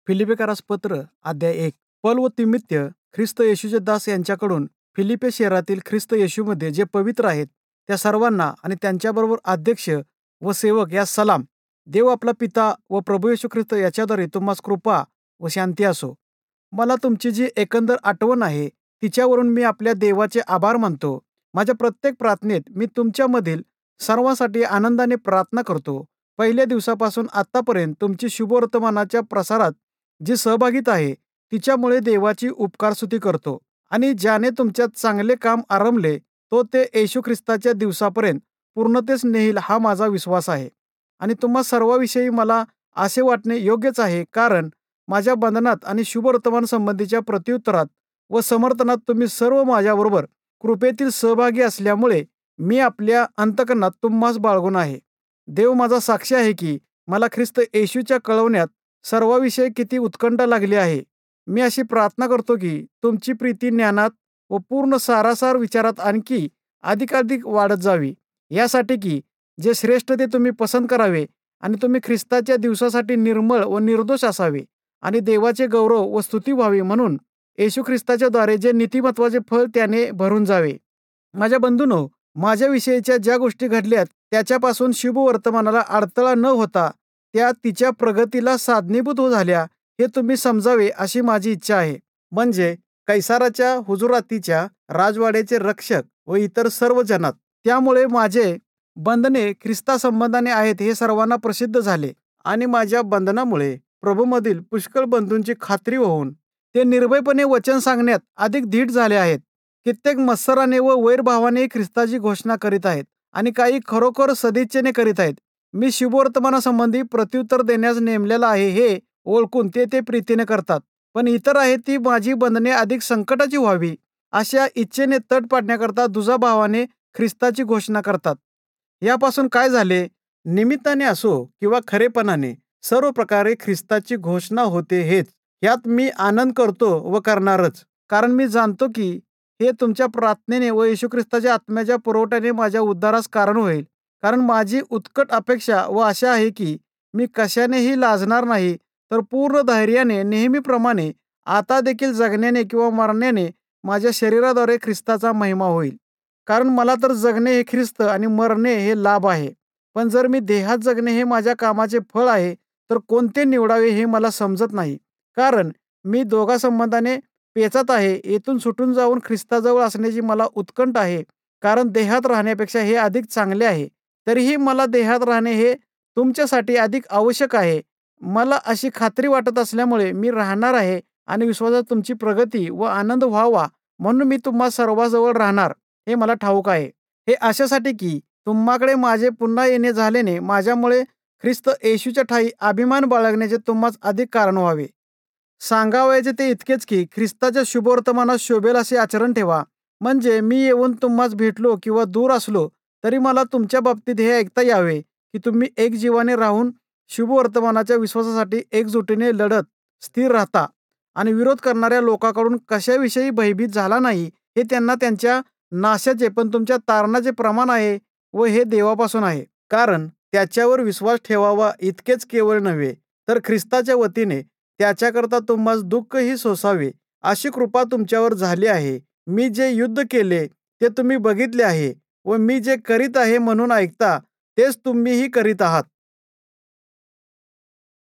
फिलिप्पिकरास पत्र अध्याय 1. पौल व तिमित्य ख्रिस्त येशूचे दास यांच्याकडून फिलिप्पे शहरातील ख्रिस्त येशूमध्ये जे पवित्र आहेत त्या सर्वांना आणि त्यांच्याबरोबर अध्यक्ष व सेवक या सलाम. देव आपला पिता व प्रभू येशू ख्रिस्त याच्याद्वारे तुम्हास कृपा व शांती असो. मला तुमची जी एकंदर आठवण आहे तिच्यावरून मी आपल्या देवाचे आभार मानतो. माझ्या प्रत्येक प्रार्थनेत मी तुमच्यामधील सर्वांसाठी आनंदाने प्रार्थना करतो. पहिल्या दिवसापासून आतापर्यंत तुमची शुभवर्तमानाच्या प्रसारात जी सहभागिता आहे तिच्यामुळे देवाची उपकारस्तुती करतो. आणि ज्याने तुमच्यात चांगले काम आरंभले तो ते येशू ख्रिस्ताच्या दिवसापर्यंत पूर्णतेस नेईल हा माझा विश्वास आहे. आणि तुम्हा सर्वांविषयी मला असे वाटणे योग्यच आहे, कारण माझ्या बंधनात आणि शुभवर्तमान संबंधीच्या प्रत्युत्तरात व समर्थनात तुम्ही सर्व माझ्याबरोबर कृपेतील सहभागी असल्यामुळे मी आपल्या अंतःकरणात तुम्हास बाळगून आहे. देव माझा साक्षी आहे की मला ख्रिस्त येशूच्या कळवण्यात सर्वाविषयी किती उत्कंठा लागली आहे. मी अशी प्रार्थना करतो की तुमची प्रीती ज्ञानात व पूर्ण सारासार विचारात आणखी अधिकाधिक वाढत जावी, यासाठी की जे श्रेष्ठ ते तुम्ही पसंत करावे आणि तुम्ही ख्रिस्ताच्या दिवसासाठी निर्मळ व निर्दोष असावे आणि देवाचे गौरव व स्तुती व्हावी, म्हणून येशू ख्रिस्ताच्या द्वारे जे नीतिमत्वाचे फळ त्याने भरून जावे. माझ्या बंधूंनो, माझ्याविषयीच्या ज्या गोष्टी घडल्यात त्याच्यापासून शुभवर्तमानाला अडथळा न होता त्या तिच्या प्रगतीला साधनीभूत झाल्या हे तुम्ही समजावे अशी माझी इच्छा आहे. म्हणजे कैसाराच्या हुजुरातीच्या राजवाड्याचे रक्षक व इतर सर्व जनात. त्यामुळे माझे बंधने ख्रिस्तासंबंधाने आहेत हे सर्वांना प्रसिद्ध झाले आणि माझ्या बंधनामुळे प्रभूमधील पुष्कळ बंधूंची खात्री होऊन ते निर्भयपणे वचन सांगण्यात अधिक धीट झाले आहेत. कित्येक मत्सराने व वैरभावाने ख्रिस्ताची घोषणा करीत आहेत आणि काही खरोखर सदिच्छेने करीत आहेत. मी शुभवर्तमानासंबंधी प्रत्युत्तर देण्यास नेमलेला आहे हे ओळखून ते प्रीतीने करतात. पण इतर आहेत ती माझी बंधने अधिक संकटाची व्हावी अशा इच्छेने तट पाडण्याकरता दुजाभावाने ख्रिस्ताची घोषणा करतात. यापासून काय झाले? निमित्ताने असो किंवा खरेपणाने सर्व प्रकारे ख्रिस्ताची घोषणा होते हेच. यात मी आनंद करतो व करणारच, कारण मी जाणतो की हे तुमच्या प्रार्थनेने व येशू ख्रिस्ताच्या आत्म्याच्या पुरवठ्याने माझ्या उद्धारास कारण होईल. कारण माझी उत्कट अपेक्षा व आशा आहे की मी कशानेही लाजणार नाही, तर पूर्ण धैर्याने नेहमीप्रमाणे आता देखील जगण्याने किंवा मरण्याने माझ्या शरीराद्वारे ख्रिस्ताचा महिमा होईल. कारण मला तर जगणे हे ख्रिस्त आणि मरणे हे लाभ आहे. पण जर मी देहात जगणे हे माझ्या कामाचे फळ आहे तर कोणते निवडावे हे मला समजत नाही. कारण मी दोघा संबंधाने पेचात आहे. येथून सुटून जाऊन ख्रिस्ताजवळ असण्याची मला उत्कंठ आहे, कारण देहात राहण्यापेक्षा हे अधिक चांगले आहे. तरीही मला देहात राहणे हे तुमच्यासाठी अधिक आवश्यक आहे. मला अशी खात्री वाटत असल्यामुळे मी राहणार आहे आणि विश्वासात तुमची प्रगती व आनंद व्हावा म्हणून मी तुम्हा सर्वांजवळ राहणार हे मला ठाऊक आहे. हे अशासाठी की तुम्हाकडे माझे पुन्हा येणे झाल्याने माझ्यामुळे ख्रिस्त येशूच्या ठायी अभिमान बाळगण्याचे तुम्हास अधिक कारण व्हावे. सांगावयाचे ते इतकेच की ख्रिस्ताच्या शुभवर्तमानात शोभेल असे आचरण ठेवा. म्हणजे मी येऊन तुम्हास भेटलो किंवा दूर असलो तरी मला तुमच्या बाबतीत हे ऐकता यावे की तुम्ही एक जीवाने राहून शुभवर्तमानाच्या विश्वासासाठी एकजुटीने लढत स्थिर राहता आणि विरोध करणाऱ्या लोकांकडून कशाविषयी भयभीत झाला नाही. हे त्यांना त्यांच्या नाशाचे पण तुमच्या तारणाचे प्रमाण आहे व हे देवापासून आहे. कारण त्याच्यावर विश्वास ठेवावा इतकेच केवळ नव्हे, तर ख्रिस्ताच्या वतीने त्याच्याकरता तुम्हास दुःखही सोसावे अशी कृपा तुमच्यावर झाली आहे. मी जे युद्ध केले ते तुम्ही बघितले आहे व मी जे करीत आहे म्हणून ऐकता तेच तुम्हीही करीत आहात.